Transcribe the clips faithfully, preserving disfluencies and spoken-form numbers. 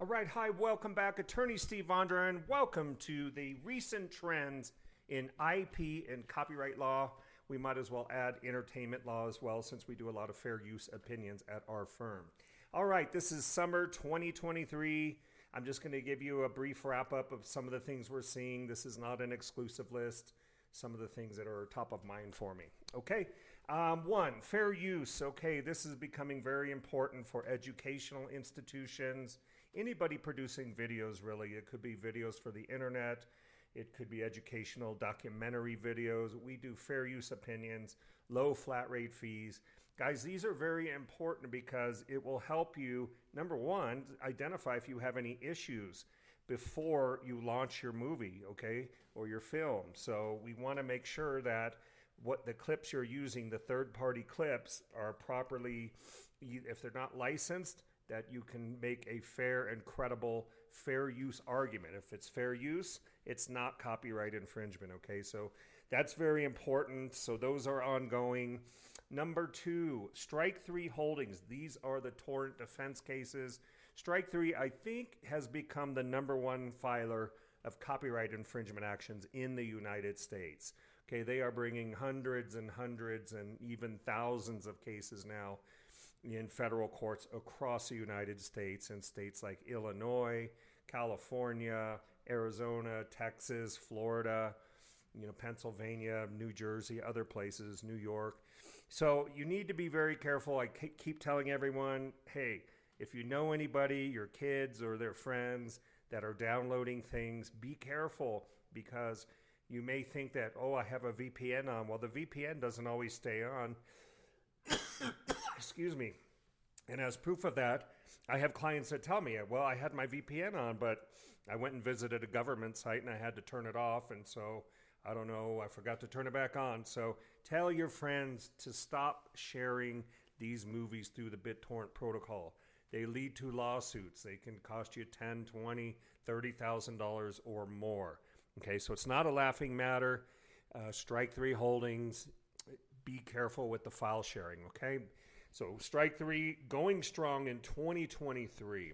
All right, hi, welcome back. Attorney Steve Vondran. Welcome to the recent trends in I P and copyright law. We might as well add entertainment law as well, since we do a lot of fair use opinions at our firm. All right, this is summer twenty twenty-three. I'm just going to give you a brief wrap up of some of the things we're seeing. This is not an exclusive list. Some of the things that are top of mind for me. Okay, um, one, fair use. Okay, this is becoming very important for educational institutions. Anybody producing videos, really. It could be videos for the internet. It could be educational documentary videos. We do fair use opinions, low flat rate fees. Guys, these are very important because it will help you, number one, identify if you have any issues before you launch your movie, okay, or your film. So we want to make sure that what the clips you're using, the third-party clips, are properly, if they're not licensed, that you can make a fair and credible fair use argument. If it's fair use, it's not copyright infringement, okay? So that's very important. So those are ongoing. Number two, strike three holdings. These are the torrent defense cases. Strike three, I think, has become the number one filer of copyright infringement actions in the United States. Okay, they are bringing hundreds and hundreds and even thousands of cases now in federal courts across the United States, in states like Illinois, California, Arizona, Texas, Florida, you know, Pennsylvania, New Jersey, other places, New York. So you need to be very careful. I keep telling everyone, hey, if you know anybody, your kids or their friends that are downloading things, be careful, because you may think that, oh, I have a V P N on. Well, the V P N doesn't always stay on. Excuse me. And as proof of that, I have clients that tell me, well, I had my V P N on, but I went and visited a government site and I had to turn it off. And so, I don't know, I forgot to turn it back on. So tell your friends to stop sharing these movies through the BitTorrent protocol. They lead to lawsuits. They can cost you ten, twenty, thirty thousand dollars or more. Okay, so it's not a laughing matter. Uh, strike three holdings. Be careful with the file sharing, okay? So strike three going strong in twenty twenty-three.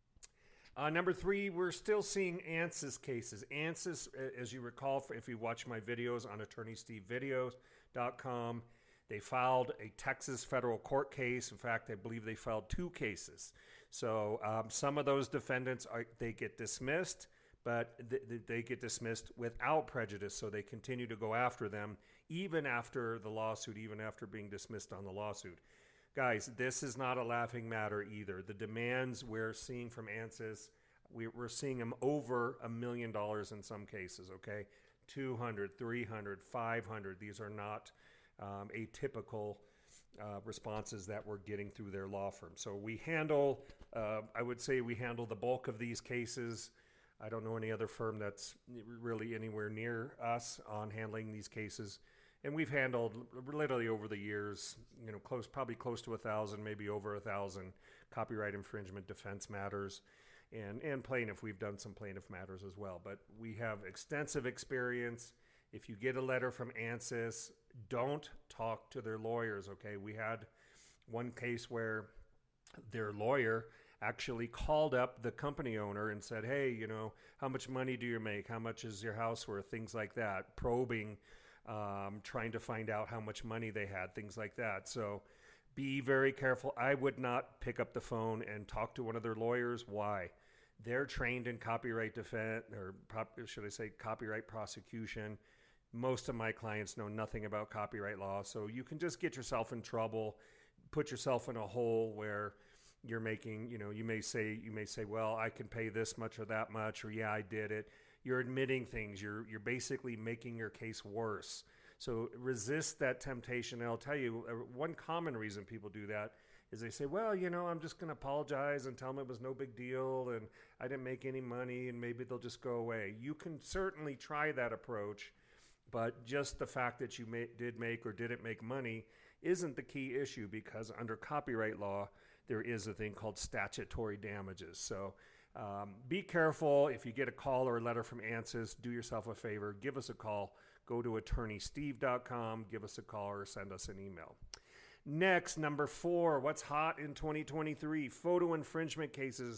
Uh, number three, we're still seeing ANSYS cases. ANSYS, as you recall, if you watch my videos on attorney steve videos dot com, they filed a Texas federal court case. In fact, I believe they filed two cases. So um, some of those defendants, are, they get dismissed, but th- they get dismissed without prejudice, so they continue to go after them even after the lawsuit, even after being dismissed on the lawsuit. Guys, this is not a laughing matter either. The demands we're seeing from ANSYS, we're seeing them over a million dollars in some cases, okay? two hundred, three hundred, five hundred. These are not um, atypical uh, responses that we're getting through their law firm. So we handle, uh, I would say we handle the bulk of these cases. I don't know any other firm that's really anywhere near us on handling these cases. And we've handled literally over the years, you know, close, probably close to a thousand, maybe over a thousand copyright infringement defense matters, and and plaintiff. We've done some plaintiff matters as well, but we have extensive experience. If you get a letter from ANSYS, don't talk to their lawyers. Okay, we had one case where their lawyer actually called up the company owner and said, hey, you know, how much money do you make? How much is your house worth? Things like that, probing. Um, trying to find out how much money they had, things like that. So be very careful. I would not pick up the phone and talk to one of their lawyers. Why? They're trained in copyright defense, or should I say copyright prosecution. Most of my clients know nothing about copyright law, so you can just get yourself in trouble, put yourself in a hole where you're making, you know, you may say, you may say, well, I can pay this much or that much, or yeah, I did it. You're admitting things. You're you're basically making your case worse. So resist that temptation. And I'll tell you, one common reason people do that is they say, well, you know, I'm just going to apologize and tell them it was no big deal and I didn't make any money and maybe they'll just go away. You can certainly try that approach, but just the fact that you may, did make or didn't make money isn't the key issue, because under copyright law, there is a thing called statutory damages. So um, be careful. If you get a call or a letter from ANSYS, do yourself a favor. Give us a call. Go to attorney steve dot com. Give us a call or send us an email. Next, number four, what's hot in twenty twenty-three? Photo infringement cases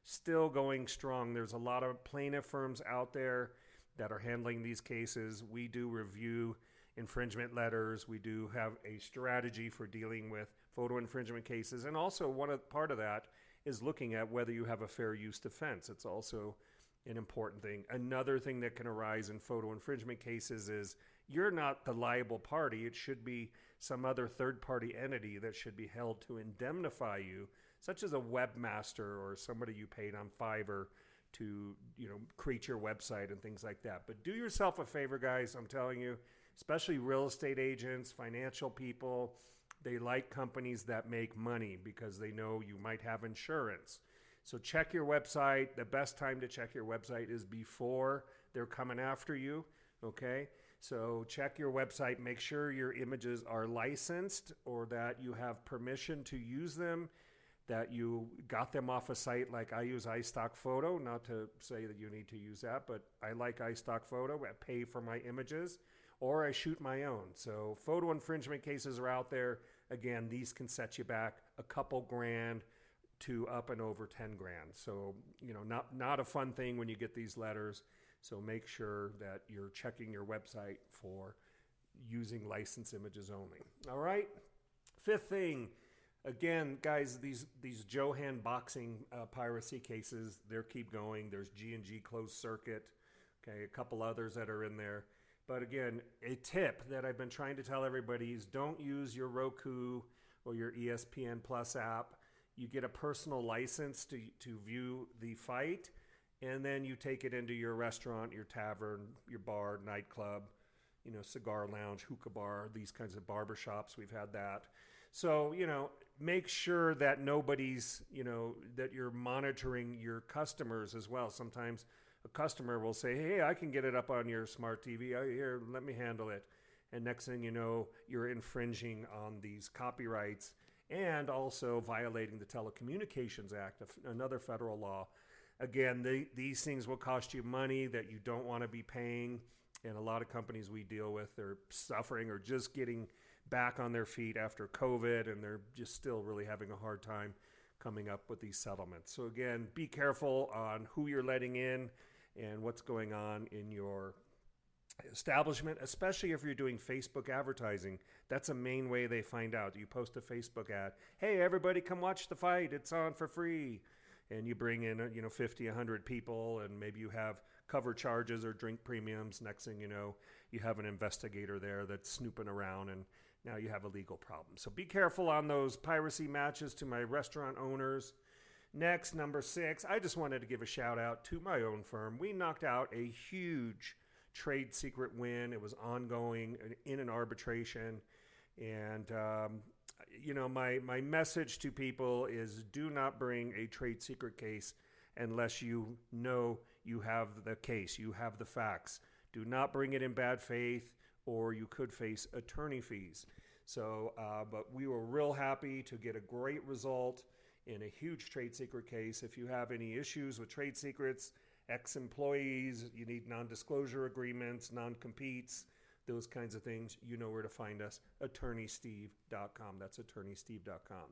still going strong. There's a lot of plaintiff firms out there that are handling these cases. We do review infringement letters. We do have a strategy for dealing with photo infringement cases. And also one of, part of that is looking at whether you have a fair use defense. It's also an important thing. Another thing that can arise in photo infringement cases is you're not the liable party. It should be some other third-party entity that should be held to indemnify you, such as a webmaster or somebody you paid on Fiverr to, you know, create your website and things like that. But do yourself a favor, guys. I'm telling you, especially real estate agents, financial people, they like companies that make money because they know you might have insurance. So check your website. The best time to check your website is before they're coming after you, okay? So check your website. Make sure your images are licensed or that you have permission to use them, that you got them off a site like I use iStock Photo. Not to say that you need to use that, but I like iStock Photo. I pay for my images, or I shoot my own. So photo infringement cases are out there. Again, these can set you back a couple grand to up and over ten grand. So, you know, not, not a fun thing when you get these letters. So make sure that you're checking your website for using licensed images only. All right. Fifth thing, again, guys, these, these Johan boxing uh, piracy cases, they keep going. There's G and G Closed Circuit. Okay. A couple others that are in there. But again, a tip that I've been trying to tell everybody is don't use your Roku or your E S P N Plus app. You get a personal license to, to view the fight, and then you take it into your restaurant, your tavern, your bar, nightclub, you know, cigar lounge, hookah bar, these kinds of barbershops. We've had that. So, you know, make sure that nobody's, you know, that you're monitoring your customers as well. Sometimes a customer will say, hey, I can get it up on your smart T V. Oh, here, let me handle it. And next thing you know, you're infringing on these copyrights and also violating the Telecommunications Act, another federal law. Again, they, these things will cost you money that you don't want to be paying. And a lot of companies we deal with, they're suffering or just getting back on their feet after COVID, and they're just still really having a hard time coming up with these settlements. So again, be careful on who you're letting in and what's going on in your establishment, especially if you're doing Facebook advertising. That's a main way they find out. You post a Facebook ad. Hey, everybody, come watch the fight. It's on for free. And you bring in, you know, fifty, one hundred people, and maybe you have cover charges or drink premiums. Next thing you know, you have an investigator there that's snooping around, and now you have a legal problem. So be careful on those piracy matches to my restaurant owners. Next, number six, I just wanted to give a shout out to my own firm. We knocked out a huge trade secret win. It was ongoing in an arbitration. And, um, you know, my, my message to people is do not bring a trade secret case unless you know you have the case, you have the facts. Do not bring it in bad faith, or you could face attorney fees. So, uh, but we were real happy to get a great result in a huge trade secret case. If you have any issues with trade secrets, ex-employees, you need non-disclosure agreements, non-competes, those kinds of things, you know where to find us, attorney steve dot com. That's attorney steve dot com.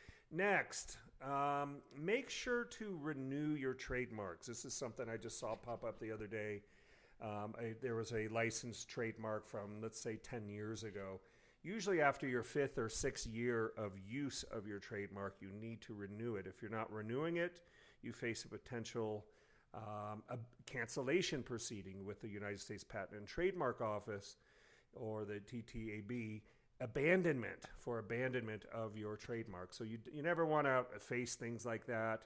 Next, um, make sure to renew your trademarks. This is something I just saw pop up the other day. Um, I, there was a licensed trademark from, let's say, ten years ago. Usually after your fifth or sixth year of use of your trademark, you need to renew it. If you're not renewing it, you face a potential um, a cancellation proceeding with the United States Patent and Trademark Office or the T T A B, abandonment for abandonment of your trademark. So you, you never want to face things like that.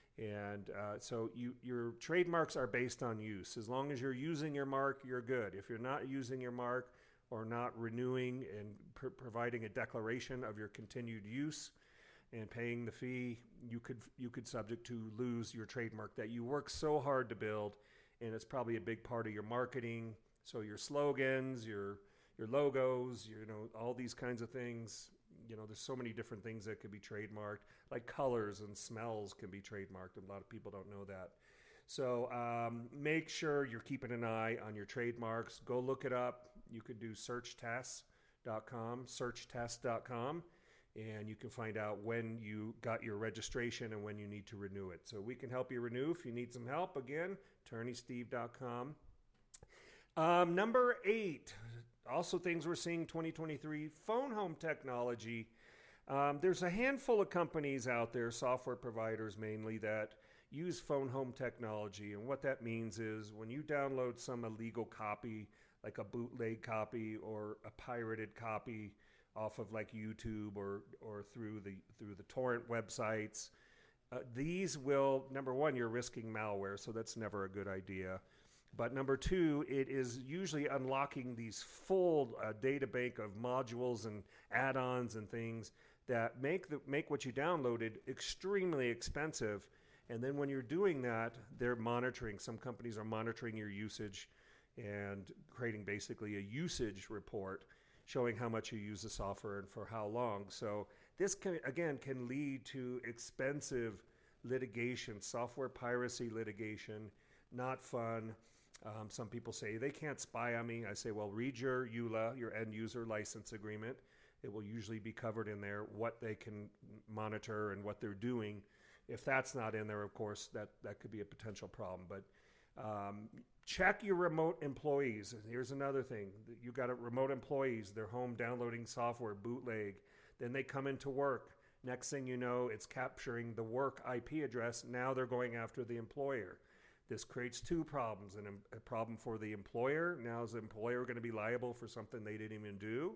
And uh, so you, your trademarks are based on use. As long as you're using your mark, you're good. If you're not using your mark or not renewing and pr- providing a declaration of your continued use and paying the fee, you could you could subject to lose your trademark that you work so hard to build, and it's probably a big part of your marketing. So your slogans, your your logos, you know, all these kinds of things. You know, there's so many different things that could be trademarked, like colors and smells can be trademarked, and a lot of people don't know that. So um, make sure you're keeping an eye on your trademarks. Go look it up. You could do search test dot com, search test dot com, and you can find out when you got your registration and when you need to renew it. So we can help you renew if you need some help. Again, attorney steve dot com. Um, number eight, also things we're seeing twenty twenty-three, phone home technology. Um, there's a handful of companies out there, software providers mainly, that use phone home technology. And what that means is when you download some illegal copy, like a bootleg copy or a pirated copy off of like YouTube or or through the through the torrent websites, uh, these will, number one, you're risking malware, so that's never a good idea. But number two, it is usually unlocking these full uh, data bank of modules and add-ons and things that make the make what you downloaded extremely expensive. And then when you're doing that, they're monitoring. Some companies are monitoring your usage and creating basically a usage report showing how much you use the software and for how long. So this, can, again, can lead to expensive litigation, software piracy litigation, not fun. Um, some people say they can't spy on me. I say, well, read your E U L A, your end user license agreement. It will usually be covered in there, what they can monitor and what they're doing. If that's not in there, of course, that, that could be a potential problem. But um, check your remote employees. Here's another thing. You got a remote employees. They're home downloading software, bootleg. Then they come into work. Next thing you know, it's capturing the work I P address. Now they're going after the employer. This creates two problems. And a problem for the employer. Now is the employer going to be liable for something they didn't even do?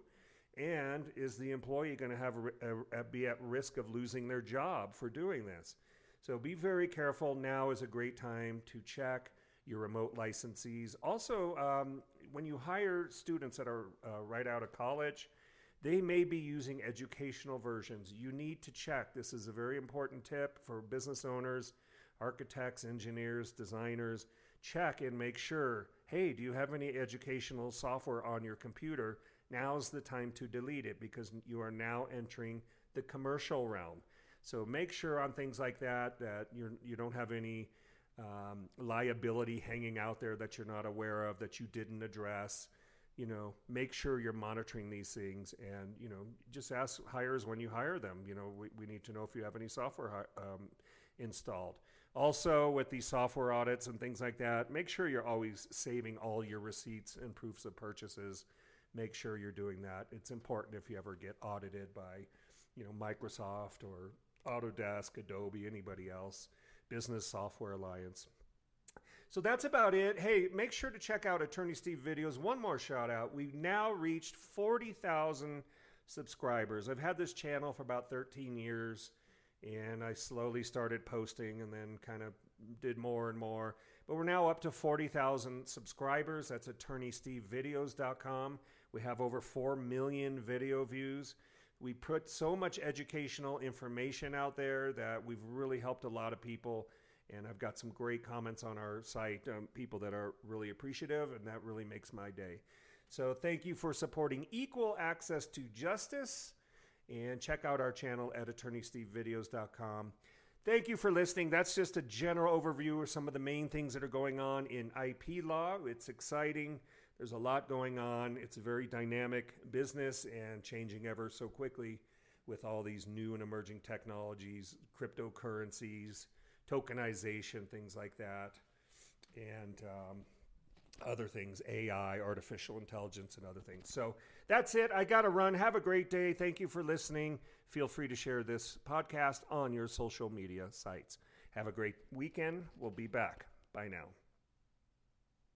And is the employee going to have a, a, be at risk of losing their job for doing this? So be very careful. Now is a great time to check your remote licensees. Also, um, when you hire students that are uh, right out of college, they may be using educational versions. You need to check. This is a very important tip for business owners, architects, engineers, designers. Check and make sure, hey, do you have any educational software on your computer? Now's the time to delete it because you are now entering the commercial realm. So make sure on things like that that you're, you don't have any um, liability hanging out there that you're not aware of, that you didn't address. You know, make sure you're monitoring these things, and, you know, just ask hires when you hire them. You know, we, we need to know if you have any software um, installed. Also, with these software audits and things like that, make sure you're always saving all your receipts and proofs of purchases. Make sure you're doing that. It's important if you ever get audited by, you know, Microsoft or Autodesk, Adobe, anybody else, Business Software Alliance. So that's about it. Hey, make sure to check out Attorney Steve Videos. One more shout out. We've now reached forty thousand subscribers. I've had this channel for about thirteen years, and I slowly started posting and then kind of did more and more. But we're now up to forty thousand subscribers. That's attorney steve videos dot com. We have over four million video views. We put so much educational information out there that we've really helped a lot of people. And I've got some great comments on our site, um, people that are really appreciative, and that really makes my day. So thank you for supporting equal access to justice. And check out our channel at attorney steve videos dot com. Thank you for listening. That's just a general overview of some of the main things that are going on in I P law. It's exciting. There's a lot going on. It's a very dynamic business and changing ever so quickly with all these new and emerging technologies, cryptocurrencies, tokenization, things like that, and um, other things, A I, artificial intelligence, and other things. So that's it. I got to run. Have a great day. Thank you for listening. Feel free to share this podcast on your social media sites. Have a great weekend. We'll be back. Bye now.